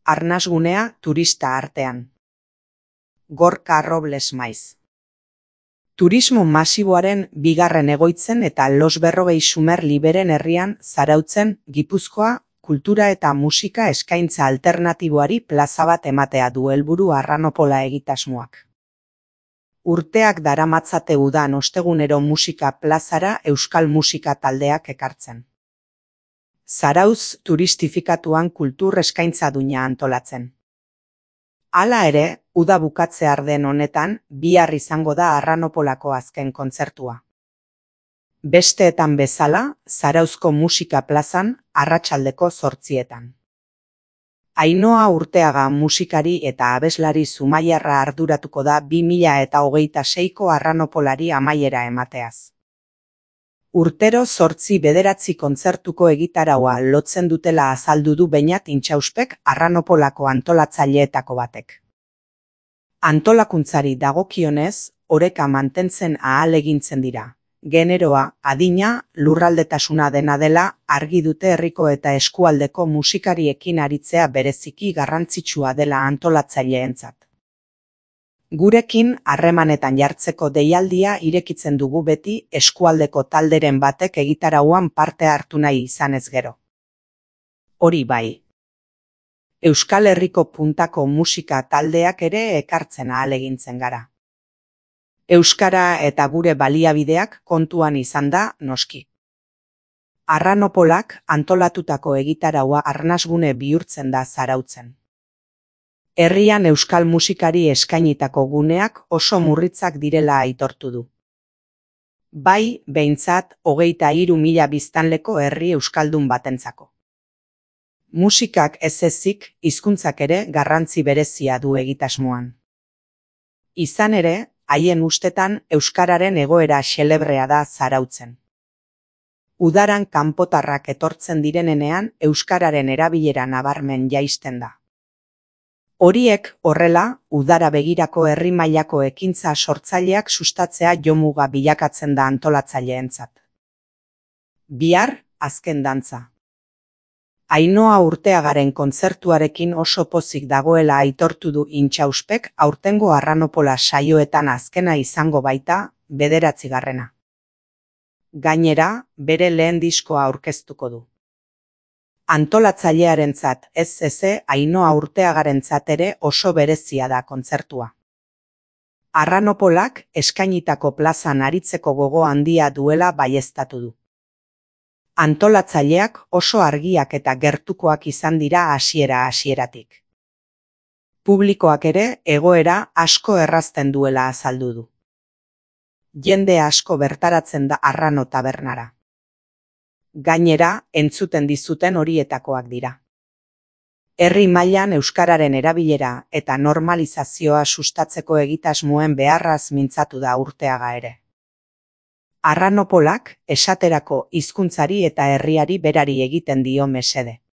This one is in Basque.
Arnasgunea turista artean. Gorka Robles Maiz. Turismo masiboaren bigarren egoitzen eta Los Berrogei Xumer Liberen herrian Zarautzen, Gipuzkoa, kultura eta musika eskaintza alternatiboari plaza bat ematea du helburu Arranopola egitasmoak. Urteak daramatzate udan ostegunero musika plazara euskal musika taldeak ekartzen. Zarauz turistifikatuan kultur eskaintza duina antolatzen. Hala ere, uda bukatzear den honetan, bihar izango da Arranopolako azken kontzertua. Besteetan bezala, Zarauzko musika plazan, arratsaldeko 8:00. Ainhoa Urteaga musikari eta abeslari zumaiarra arduratuko da 2026ko Arranopolari amaiera emateaz. Urtero 8-9 kontzertuko egitaraua lotzen dutela azaldu du Beñat Intxauspek Arranopolako antolatzaileetako batek. Antolakuntzari dagokionez, oreka mantentzen ahalegintzen dira. Generoa, adina, lurraldetasuna dena dela argi dute herriko eta eskualdeko musikariekin aritzea bereziki garrantzitsua dela antolatzaileentzat. Gurekin harremanetan jartzeko deialdia irekitzen dugu beti eskualdeko talderen batek egitarauan parte hartu nahi izanez gero. Hori bai. Euskal Herriko puntako musika taldeak ere ekartzen ahalegintzen gara. Euskara eta gure baliabideak kontuan izan da, noski. Arranopolak antolatutako egitaraua arnasgune bihurtzen da Zarautzen. Herrian euskal musikari eskainitako guneak oso murritzak direla aitortu du. Bai, behintzat, 23.000 biztanleko herri euskaldun batentzako. Musikak ez ezik, hizkuntzak ere garrantzi berezia du egitasmoan. Izan ere, haien ustetan euskararen egoera xelebrea da Zarautzen. Udaran kanpotarrak etortzen direnean euskararen erabilera nabarmen jaisten da. Horiek horrela, udara begirako herri mailako ekintza sortzaileak sustatzea jomuga bilakatzen da antolatzaileentzat. Bihar, azken dantza. Ainhoa Urteagaren kontzertuarekin oso pozik dagoela aitortu du Intxauspek aurtengo Arranopola saioetan azkena izango baita, 9. Gainera, bere lehen diskoa aurkeztuko du. Antolatzailearentzat ez eze Ainhoa Urteagarentzat ere oso berezia da kontzertua. Arranopolak eskainitako plazan aritzeko gogo handia duela baieztatu du. Antolatzaileak oso argiak eta gertukoak izan dira hasieratik. Publikoak ere egoera asko errazten duela azaldu du. Jende asko bertaratzen da Arrano tabernara. Gainera, entzuten dizuten horietakoak dira. Herri mailan euskararen erabilera eta normalizazioa sustatzeko egitasmoen beharraz mintzatu da Urteaga ere. Arranopolak esaterako hizkuntzari eta herriari berari egiten dio mesede.